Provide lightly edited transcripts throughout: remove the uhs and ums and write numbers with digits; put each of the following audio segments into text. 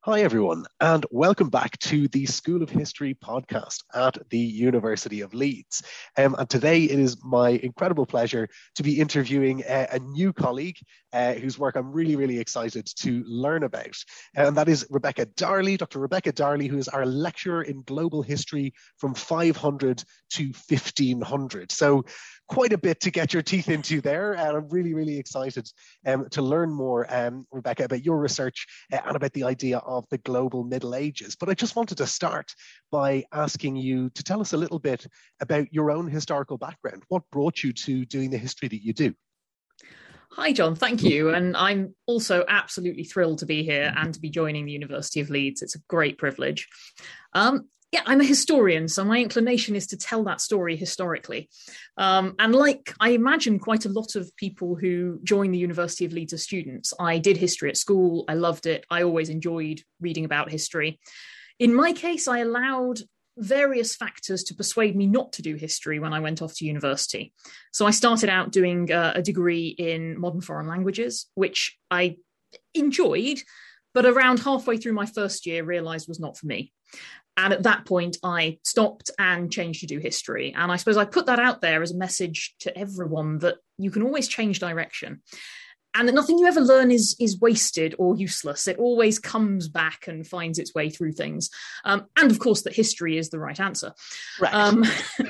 Hi, everyone, and welcome back to the School of History podcast at the University of Leeds. And today it is my incredible pleasure to be interviewing a new colleague whose work I'm really, really excited to learn about. And that is Rebecca Darley, Dr. Rebecca Darley, who is our lecturer in global history from 500 to 1500. So quite a bit to get your teeth into there. And I'm really, really excited to learn more, Rebecca, about your research and about the idea of the global Middle Ages. But I just wanted to start by asking you to tell us a little bit about your own historical background. What brought you to doing the history that you do? Hi, John. Thank you. And I'm also absolutely thrilled to be here and to be joining the University of Leeds. It's a great privilege. I'm a historian, so my inclination is to tell that story historically. And like I imagine quite a lot of people who join the University of Leeds as students, I did history at school. I loved it. I always enjoyed reading about history. In my case, I allowed various factors to persuade me not to do history when I went off to university. So I started out doing a degree in modern foreign languages, which I enjoyed, but around halfway through my first year realized was not for me. And at that point, I stopped and changed to do history. And I suppose I put that out there as a message to everyone that you can always change direction. And that nothing you ever learn is wasted or useless. It always comes back and finds its way through things. And of course, that history is the right answer. Right.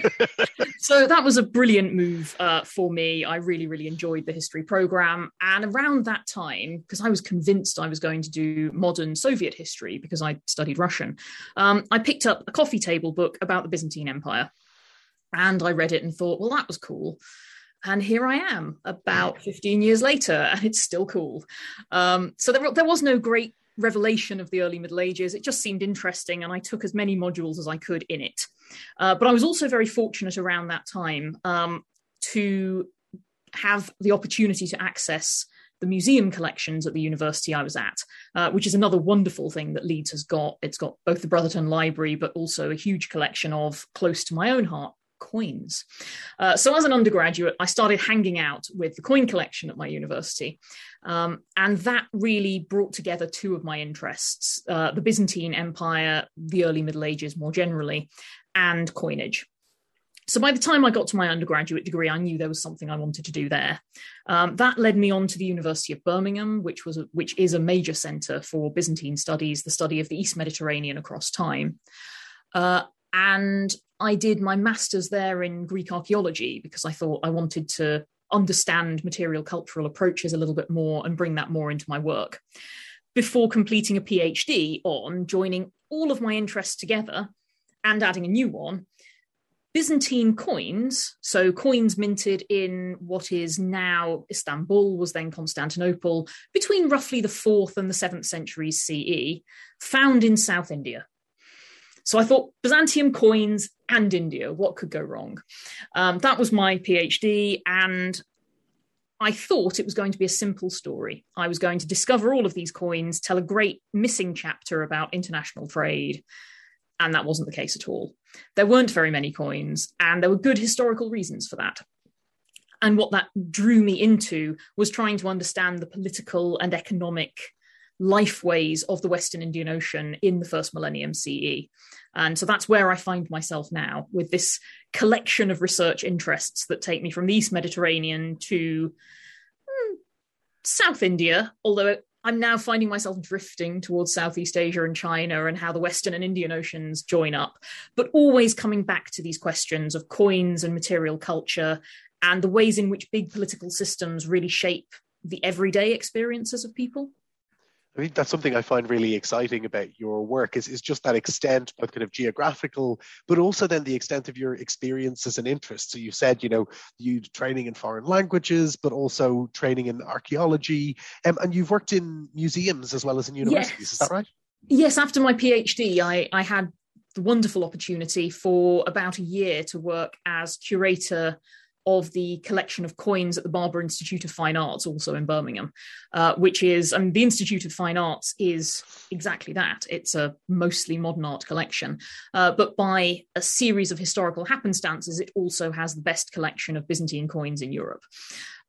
So that was a brilliant move for me. I really, really enjoyed the history program. And around that time, because I was convinced I was going to do modern Soviet history because I studied Russian, I picked up a coffee table book about the Byzantine Empire. And I read it and thought, well, that was cool. And here I am about 15 years later, and it's still cool. So there was no great revelation of the early Middle Ages. It just seemed interesting, and I took as many modules as I could in it. But I was also very fortunate around that time to have the opportunity to access the museum collections at the university I was at, which is another wonderful thing that Leeds has got. It's got both the Brotherton Library, but also a huge collection of, close to my own heart, coins. So as an undergraduate, I started hanging out with the coin collection at my university. And that really brought together two of my interests, the Byzantine Empire, the early Middle Ages more generally, and coinage. So by the time I got to my undergraduate degree, I knew there was something I wanted to do there. That led me on to the University of Birmingham, which is a major centre for Byzantine studies, the study of the East Mediterranean across time. And I did my master's there in Greek archaeology because I thought I wanted to understand material cultural approaches a little bit more and bring that more into my work, before completing a PhD on joining all of my interests together and adding a new one: Byzantine coins. So coins minted in what is now Istanbul, was then Constantinople, between roughly the 4th and the 7th centuries CE, found in South India. So I thought, Byzantium coins and India, what could go wrong? That was my PhD, and I thought it was going to be a simple story. I was going to discover all of these coins, tell a great missing chapter about international trade, and that wasn't the case at all. There weren't very many coins, and there were good historical reasons for that. And what that drew me into was trying to understand the political and economic lifeways of the Western Indian Ocean in the first millennium CE. And so that's where I find myself now, with this collection of research interests that take me from the East Mediterranean to South India, although I'm now finding myself drifting towards Southeast Asia and China and how the Western and Indian Oceans join up, but always coming back to these questions of coins and material culture and the ways in which big political systems really shape the everyday experiences of people. I think that's something I find really exciting about your work is just that extent, both kind of geographical, but also then the extent of your experiences and interests. So you said, you training in foreign languages, but also training in archaeology, and you've worked in museums as well as in universities. Yes. Is that right? Yes. After my PhD, I had the wonderful opportunity for about a year to work as curator of the collection of coins at the Barber Institute of Fine Arts, also in Birmingham, which is, the Institute of Fine Arts is exactly that. It's a mostly modern art collection, but by a series of historical happenstances, it also has the best collection of Byzantine coins in Europe.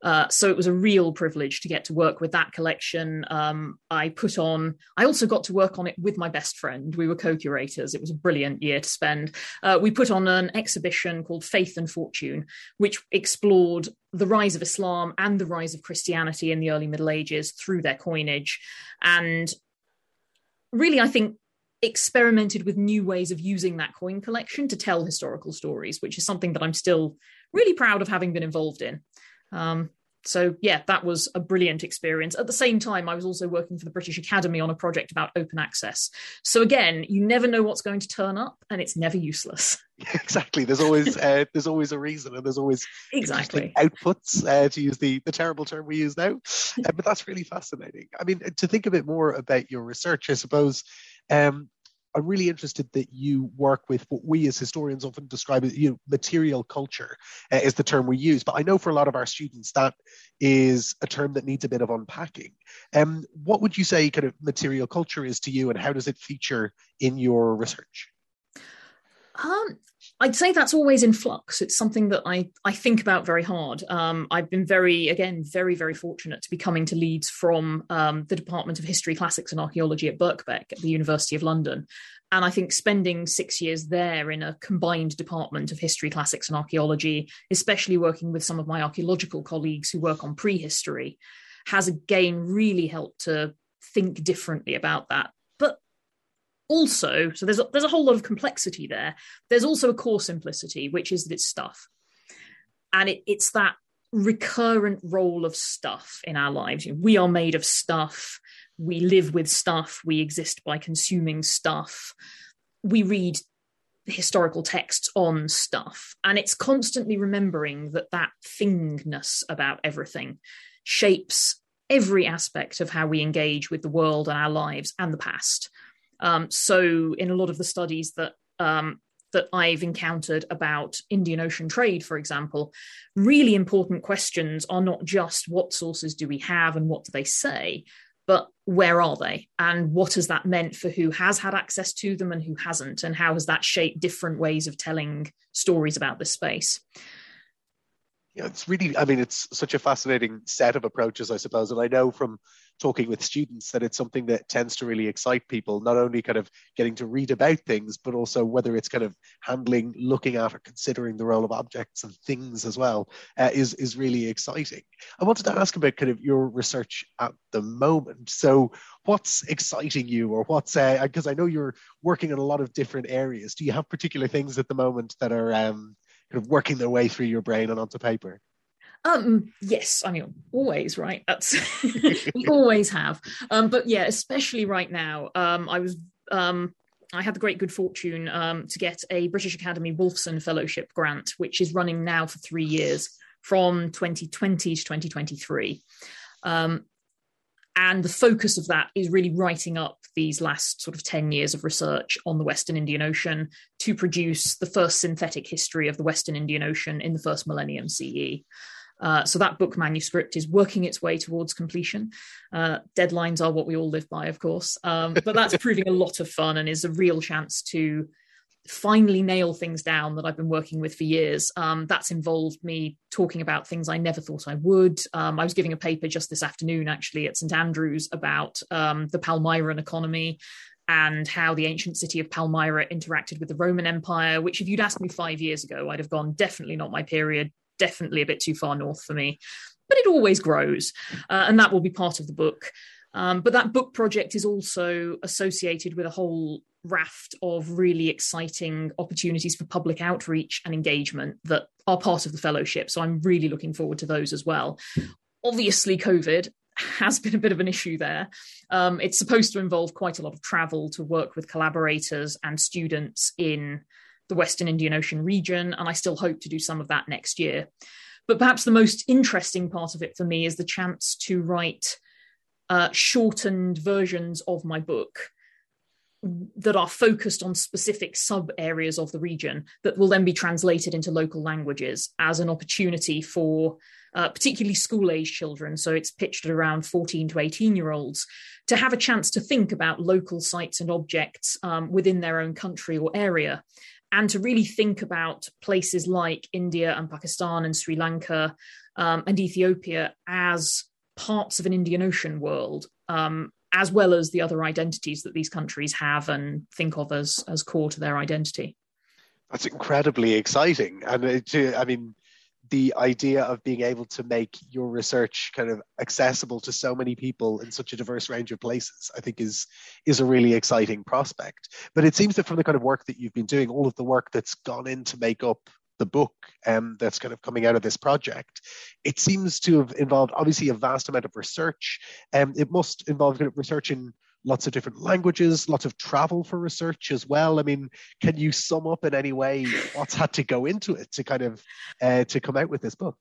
So it was a real privilege to get to work with that collection. I also got to work on it with my best friend. We were co-curators. It was a brilliant year to spend. We put on an exhibition called Faith and Fortune, which explored the rise of Islam and the rise of Christianity in the early Middle Ages through their coinage. And really, I think, experimented with new ways of using that coin collection to tell historical stories, which is something that I'm still really proud of having been involved in. So yeah, that was a brilliant experience. At the same time, I was also working for the British Academy on a project about open access. So again, you never know what's going to turn up, and it's never useless. Exactly. There's always a reason, and there's always exactly outputs, to use the terrible term we use now. But that's really fascinating. I mean, to think a bit more about your research, I suppose. I'm really interested that you work with what we as historians often describe as material culture is the term we use. But I know for a lot of our students, that is a term that needs a bit of unpacking. What would you say kind of material culture is to you, and how does it feature in your research? I'd say that's always in flux. It's something that I think about very hard. I've been very, very fortunate to be coming to Leeds from the Department of History, Classics and Archaeology at Birkbeck at the University of London. And I think spending 6 years there in a combined department of history, classics and archaeology, especially working with some of my archaeological colleagues who work on prehistory, has again really helped to think differently about that. Also, so there's a whole lot of complexity there. There's also a core simplicity, which is that it's stuff. And it's that recurrent role of stuff in our lives. We are made of stuff. We live with stuff. We exist by consuming stuff. We read historical texts on stuff. And it's constantly remembering that thingness about everything shapes every aspect of how we engage with the world and our lives and the past. So in a lot of the studies that I've encountered about Indian Ocean trade, for example, really important questions are not just what sources do we have and what do they say, but where are they? And what has that meant for who has had access to them and who hasn't? And how has that shaped different ways of telling stories about this space? Yeah, it's such a fascinating set of approaches, I suppose. And I know from talking with students that it's something that tends to really excite people, not only kind of getting to read about things, but also whether it's kind of handling, looking at, or considering the role of objects and things as well, is really exciting. I wanted to ask about kind of your research at the moment. So what's exciting you, or what's, because I know you're working in a lot of different areas. Do you have particular things at the moment that are kind of working their way through your brain and onto paper? Yes, I mean, always, right? That's we always have. But yeah, especially right now, I had the great good fortune to get a British Academy Wolfson Fellowship grant, which is running now for 3 years from 2020 to 2023. And the focus of that is really writing up these last sort of 10 years of research on the Western Indian Ocean to produce the first synthetic history of the Western Indian Ocean in the first millennium CE. So that book manuscript is working its way towards completion. Deadlines are what we all live by, of course. But that's proving a lot of fun and is a real chance to finally nail things down that I've been working with for years. That's involved me talking about things I never thought I would. I was giving a paper just this afternoon, actually, at St Andrews about the Palmyran economy and how the ancient city of Palmyra interacted with the Roman Empire, which if you'd asked me 5 years ago, I'd have gone, definitely not my period, definitely a bit too far north for me. But it always grows, and that will be part of the book. But that book project is also associated with a whole raft of really exciting opportunities for public outreach and engagement that are part of the fellowship. So I'm really looking forward to those as well. Obviously, COVID has been a bit of an issue there. It's supposed to involve quite a lot of travel to work with collaborators and students in the Western Indian Ocean region, and I still hope to do some of that next year. But perhaps the most interesting part of it for me is the chance to write shortened versions of my book that are focused on specific sub-areas of the region that will then be translated into local languages as an opportunity for particularly school-age children, so it's pitched at around 14 to 18-year-olds, to have a chance to think about local sites and objects within their own country or area, and to really think about places like India and Pakistan and Sri Lanka and Ethiopia as parts of an Indian Ocean world, as well as the other identities that these countries have and think of as core to their identity. That's incredibly exciting. And I mean, the idea of being able to make your research kind of accessible to so many people in such a diverse range of places, I think is a really exciting prospect. But it seems that from the kind of work that you've been doing, all of the work that's gone in to make up the book that's kind of coming out of this project, it seems to have involved obviously a vast amount of research. It must involve kind of research in lots of different languages, lots of travel for research as well. I mean, can you sum up in any way what's had to go into it to kind of to come out with this book?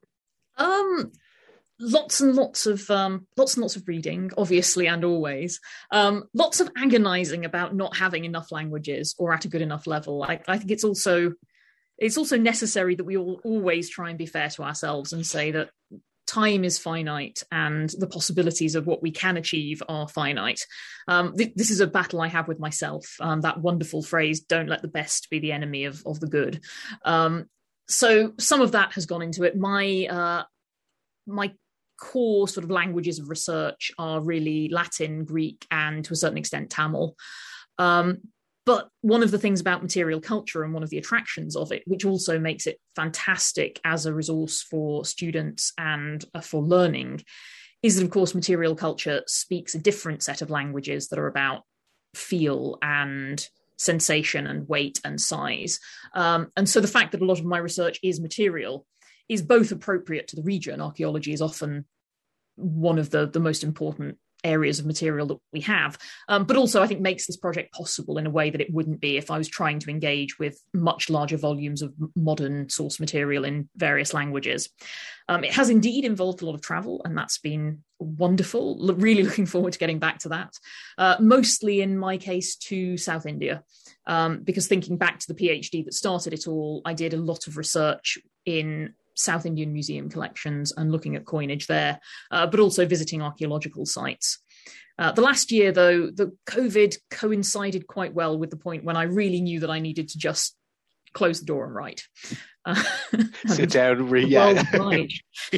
Lots and lots of reading, obviously, and always. Lots of agonizing about not having enough languages or at a good enough level. I think it's also necessary that we all always try and be fair to ourselves and say that time is finite and the possibilities of what we can achieve are finite. This is a battle I have with myself. That wonderful phrase, don't let the best be the enemy of the good. So some of that has gone into it. My core sort of languages of research are really Latin, Greek, and to a certain extent Tamil. But one of the things about material culture and one of the attractions of it, which also makes it fantastic as a resource for students and for learning, is that, of course, material culture speaks a different set of languages that are about feel and sensation and weight and size. And so the fact that a lot of my research is material is both appropriate to the region. Archaeology is often one of the most important areas of material that we have, but also I think makes this project possible in a way that it wouldn't be if I was trying to engage with much larger volumes of modern source material in various languages. It has indeed involved a lot of travel, and that's been wonderful. Really looking forward to getting back to that, mostly in my case to South India, because thinking back to the PhD that started it all, I did a lot of research in South Indian museum collections and looking at coinage there, but also visiting archaeological sites. The last year, though, the COVID coincided quite well with the point when I really knew that I needed to just close the door and write. Sit down, right.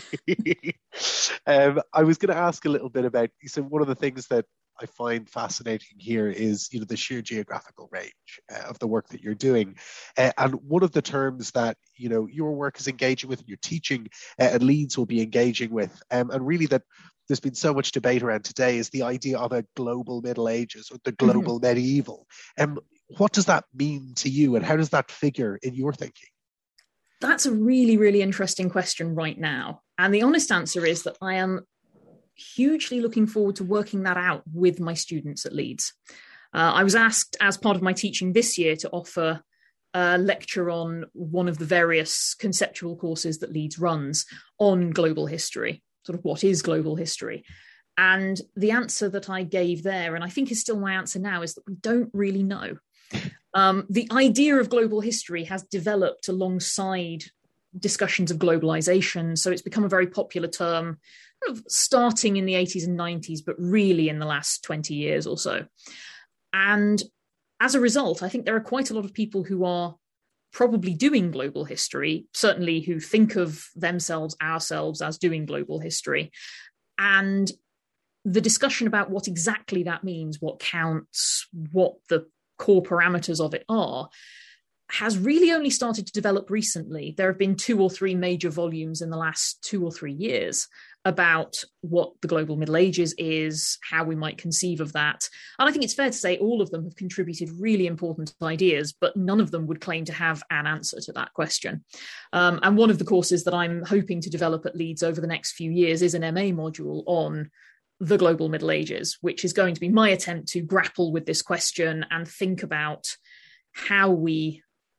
I was going to ask a little bit about, so one of the things that I find fascinating here is, the sheer geographical range of the work that you're doing. And one of the terms that, your work is engaging with and your teaching at Leeds will be engaging with, and really that there's been so much debate around today, is the idea of a global Middle Ages or the global medieval. What does that mean to you, and how does that figure in your thinking? That's a really, really interesting question right now. And the honest answer is that I am hugely looking forward to working that out with my students at Leeds. I was asked as part of my teaching this year to offer a lecture on one of the various conceptual courses that Leeds runs on global history, sort of what is global history. And the answer that I gave there, and I think is still my answer now, is that we don't really know. The idea of global history has developed alongside discussions of globalization. So it's become a very popular term, starting in the 80s and 90s, but really in the last 20 years or so. And as a result, I think there are quite a lot of people who are probably doing global history, certainly who think of ourselves as doing global history. And the discussion about what exactly that means, what counts, what the core parameters of it are, has really only started to develop recently. There have been 2 or 3 major volumes in the last 2 or 3 years about what the global Middle Ages is, how we might conceive of that. And I think it's fair to say all of them have contributed really important ideas, but none of them would claim to have an answer to that question. And one of the courses that I'm hoping to develop at Leeds over the next few years is an MA module on the global Middle Ages, which is going to be my attempt to grapple with this question and think about how we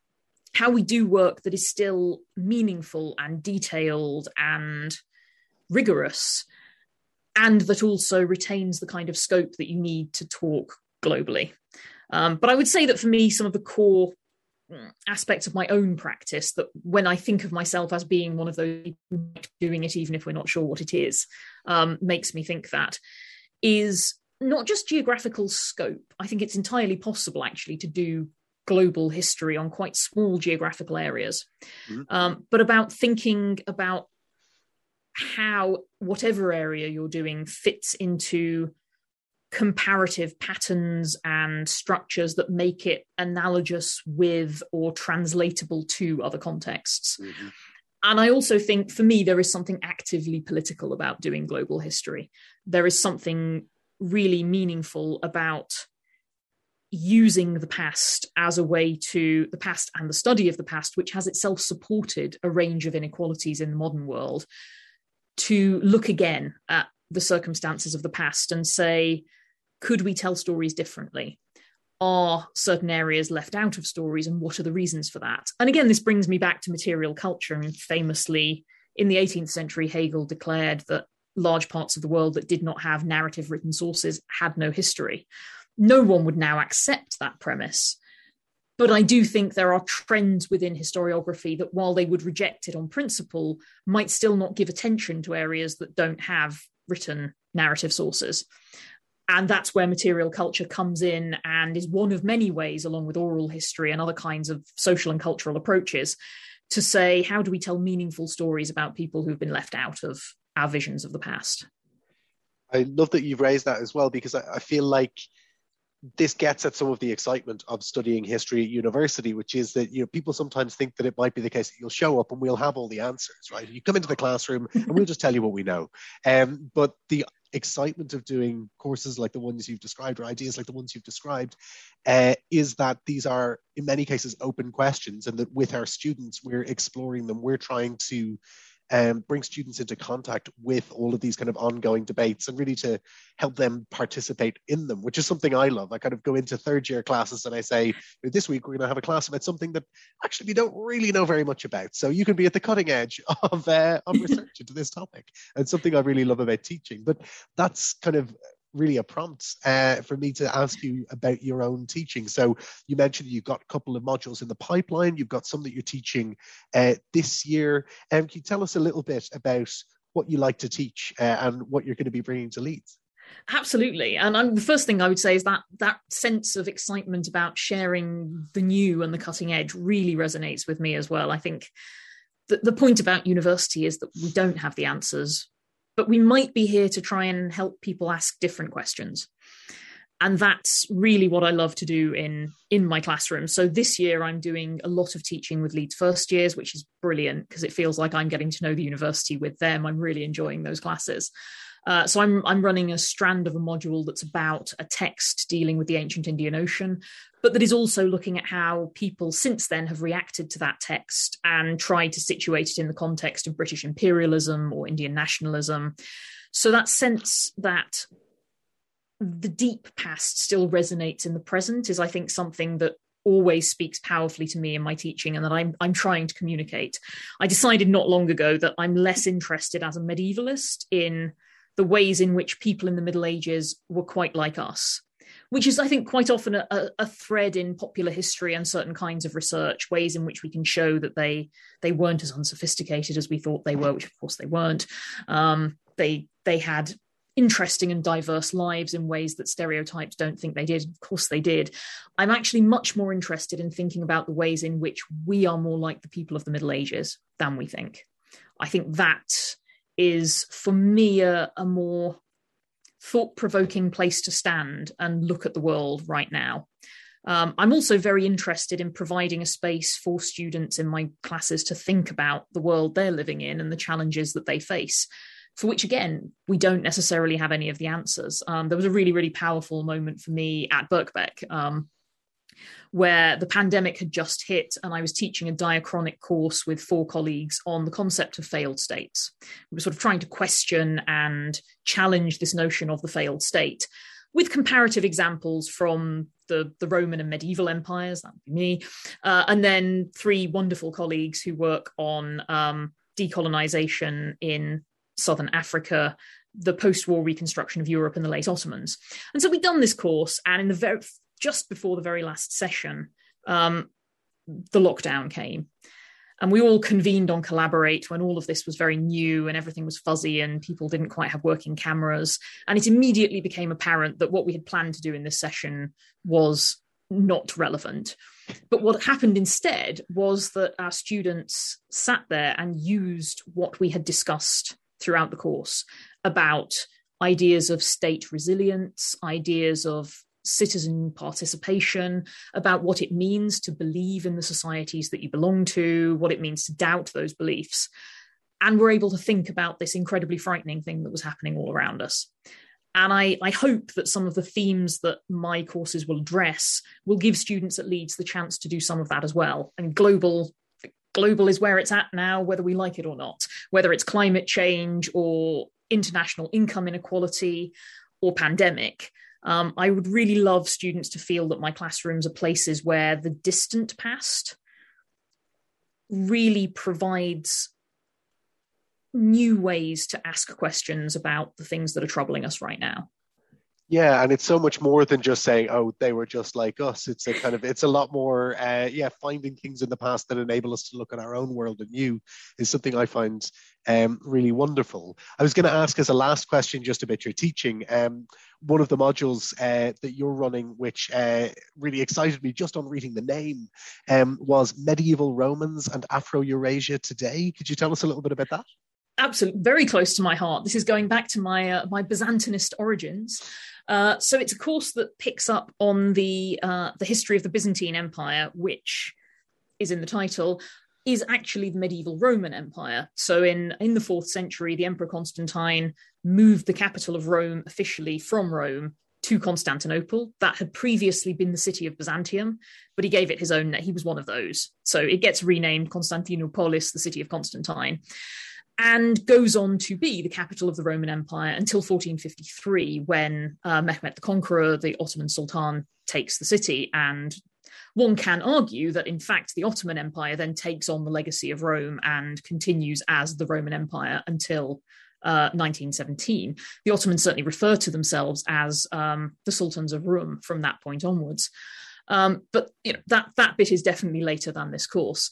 do work that is still meaningful and detailed and rigorous, and that also retains the kind of scope that you need to talk globally. But I would say that for me, some of the core aspects of my own practice, that when I think of myself as being one of those doing it, even if we're not sure what it is, makes me think that is not just geographical scope. I think it's entirely possible actually to do global history on quite small geographical areas, but about thinking about how whatever area you're doing fits into comparative patterns and structures that make it analogous with or translatable to other contexts. Mm-hmm. And I also think, for me, there is something actively political about doing global history. There is something really meaningful about using the past as a way to, the past and the study of the past, which has itself supported a range of inequalities in the modern world, to look again at the circumstances of the past and say, could we tell stories differently? Are certain areas left out of stories, and what are the reasons for that? And again, this brings me back to material culture. I mean, famously, in the 18th century, Hegel declared that large parts of the world that did not have narrative written sources had no history. No one would now accept that premise. But I do think there are trends within historiography that, while they would reject it on principle, might still not give attention to areas that don't have written narrative sources. And that's where material culture comes in and is one of many ways, along with oral history and other kinds of social and cultural approaches, to say, how do we tell meaningful stories about people who've been left out of our visions of the past? I love that you've raised that as well, because I feel like this gets at some of the excitement of studying history at university, which is that, you know, people sometimes think that it might be the case that you'll show up and we'll have all the answers, right? You come into the classroom and we'll just tell you what we know. But the excitement of doing courses like the ones you've described, or ideas like the ones you've described, is that these are in many cases open questions, and that with our students we're exploring them. We're trying to bring students into contact with all of these kind of ongoing debates and really to help them participate in them, which is something I love. I kind of go into third year classes and I say, this week we're going to have a class about something that actually we don't really know very much about. So you can be at the cutting edge of research into this topic, and something I really love about teaching. But that's kind of really a prompt for me to ask you about your own teaching. So you mentioned you've got a couple of modules in the pipeline. You've got some that you're teaching this year. Can you tell us a little bit about what you like to teach and what you're going to be bringing to Leeds? Absolutely. And the first thing I would say is that sense of excitement about sharing the new and the cutting edge really resonates with me as well. I think the point about university is that we don't have the answers, but we might be here to try and help people ask different questions. And that's really what I love to do in my classroom. So this year I'm doing a lot of teaching with Leeds first years, which is brilliant because it feels like I'm getting to know the university with them. I'm really enjoying those classes. So I'm running a strand of a module that's about a text dealing with the ancient Indian Ocean, but that is also looking at how people since then have reacted to that text and tried to situate it in the context of British imperialism or Indian nationalism. So that sense that the deep past still resonates in the present is, I think, something that always speaks powerfully to me in my teaching, and that I'm trying to communicate. I decided not long ago that I'm less interested as a medievalist in the ways in which people in the Middle Ages were quite like us, which is, I think, quite often a thread in popular history and certain kinds of research, ways in which we can show that they weren't as unsophisticated as we thought they were, which of course they weren't. They had interesting and diverse lives in ways that stereotypes don't think they did. Of course they did. I'm actually much more interested in thinking about the ways in which we are more like the people of the Middle Ages than we think. I think that is, for me, a more thought-provoking place to stand and look at the world right now. I'm also very interested in providing a space for students in my classes to think about the world they're living in and the challenges that they face, for which, again, we don't necessarily have any of the answers. There was a really, really powerful moment for me at Birkbeck, where the pandemic had just hit and I was teaching a diachronic course with 4 colleagues on the concept of failed states. We were sort of trying to question and challenge this notion of the failed state with comparative examples from the Roman and medieval empires, that would be me, and then 3 wonderful colleagues who work on decolonization in Southern Africa, the post-war reconstruction of Europe and the late Ottomans. And so we'd done this course, and in just before the very last session, the lockdown came. And we all convened on Collaborate when all of this was very new and everything was fuzzy and people didn't quite have working cameras. And it immediately became apparent that what we had planned to do in this session was not relevant. But what happened instead was that our students sat there and used what we had discussed throughout the course about ideas of state resilience, ideas of citizen participation, about what it means to believe in the societies that you belong to, what it means to doubt those beliefs. And we're able to think about this incredibly frightening thing that was happening all around us. And I hope that some of the themes that my courses will address will give students at Leeds the chance to do some of that as well. And global is where it's at now, whether we like it or not, whether it's climate change or international income inequality or pandemic. I would really love students to feel that my classrooms are places where the distant past really provides new ways to ask questions about the things that are troubling us right now. Yeah, and it's so much more than just saying, oh, they were just like us. It's a lot more, finding things in the past that enable us to look at our own world anew is something I find really wonderful. I was going to ask as a last question just about your teaching. One of the modules that you're running, which really excited me just on reading the name, was Medieval Romans and Afro-Eurasia Today. Could you tell us a little bit about that? Absolutely, very close to my heart. This is going back to my Byzantinist origins. So it's a course that picks up on the history of the Byzantine Empire, which is in the title, is actually the medieval Roman Empire. So in the 4th century, the Emperor Constantine moved the capital of Rome officially from Rome to Constantinople. That had previously been the city of Byzantium, but he gave it his own name. He was one of those. So it gets renamed Constantinopolis, the city of Constantine, and goes on to be the capital of the Roman Empire until 1453, when Mehmet the Conqueror, the Ottoman Sultan, takes the city. And one can argue that, in fact, the Ottoman Empire then takes on the legacy of Rome and continues as the Roman Empire until 1917. The Ottomans certainly refer to themselves as the Sultans of Rum from that point onwards. But that bit is definitely later than this course.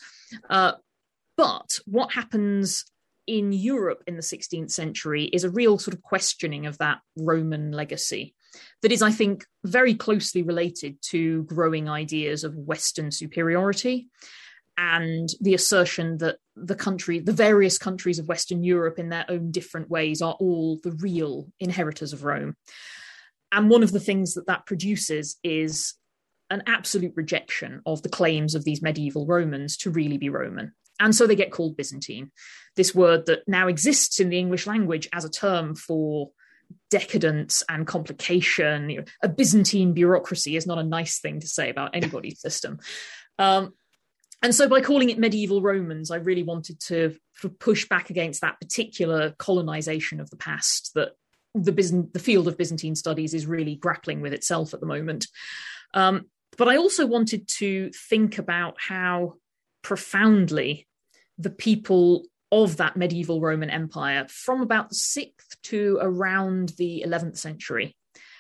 But what happens in Europe in the 16th century is a real sort of questioning of that Roman legacy that is, I think, very closely related to growing ideas of Western superiority and the assertion that the various countries of Western Europe in their own different ways are all the real inheritors of Rome. And one of the things that produces is an absolute rejection of the claims of these medieval Romans to really be Roman. And so they get called Byzantine, this word that now exists in the English language as a term for decadence and complication. A Byzantine bureaucracy is not a nice thing to say about anybody's system. And so by calling it medieval Romans, I really wanted to push back against that particular colonization of the past that the field of Byzantine studies is really grappling with itself at the moment. But I also wanted to think about how profoundly the people of that medieval Roman Empire from about the 6th to around the 11th century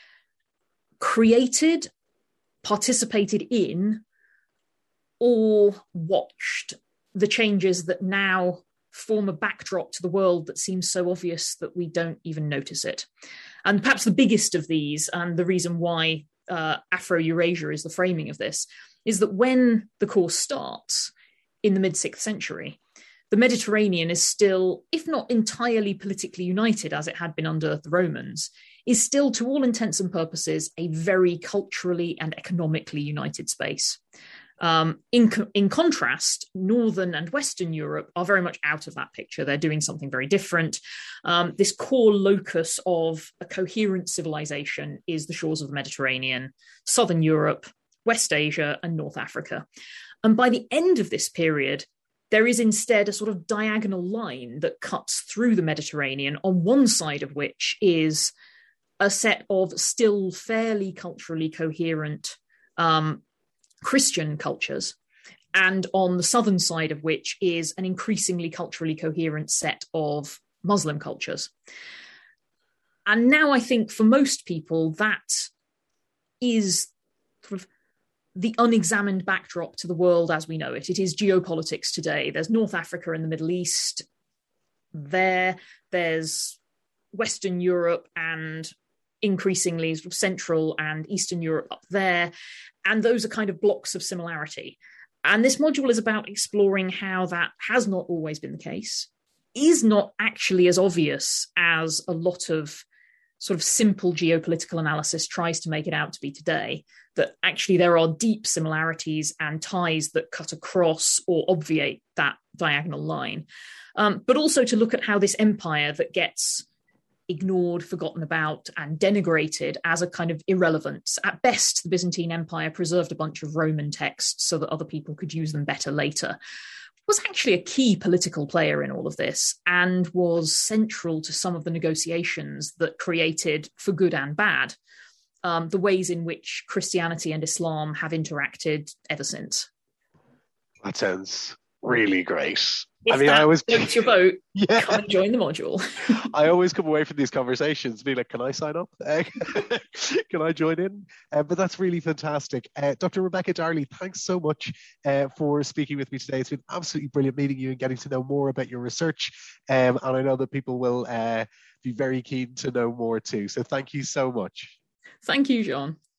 created, participated in, or watched the changes that now form a backdrop to the world that seems so obvious that we don't even notice it. And perhaps the biggest of these, and the reason why Afro-Eurasia is the framing of this, is that when the course starts in the mid-6th century, the Mediterranean is still, if not entirely politically united as it had been under the Romans, is still, to all intents and purposes, a very culturally and economically united space. In contrast, Northern and Western Europe are very much out of that picture. They're doing something very different. This core locus of a coherent civilization is the shores of the Mediterranean, Southern Europe, West Asia, and North Africa. And by the end of this period, there is instead a sort of diagonal line that cuts through the Mediterranean, on one side of which is a set of still fairly culturally coherent Christian cultures, and on the southern side of which is an increasingly culturally coherent set of Muslim cultures. And now I think for most people, that is sort of the unexamined backdrop to the world as we know it. It is geopolitics today. There's North Africa and the Middle East. There's Western Europe and increasingly sort of Central and Eastern Europe up there. And those are kind of blocks of similarity. And this module is about exploring how that has not always been the case, is not actually as obvious as a lot of sort of simple geopolitical analysis tries to make it out to be today, that actually there are deep similarities and ties that cut across or obviate that diagonal line. But also to look at how this empire that gets ignored, forgotten about, and denigrated as a kind of irrelevance. At best, the Byzantine Empire preserved a bunch of Roman texts so that other people could use them better later, was actually a key political player in all of this and was central to some of the negotiations that created, for good and bad, the ways in which Christianity and Islam have interacted ever since. That sounds really great. If I always floats your boat, come and join the module. I always come away from these conversations being like, can I sign up? Can I join in? But that's really fantastic. Dr. Rebecca Darley, thanks so much for speaking with me today. It's been absolutely brilliant meeting you and getting to know more about your research. And I know that people will be very keen to know more too. So thank you so much. Thank you, John.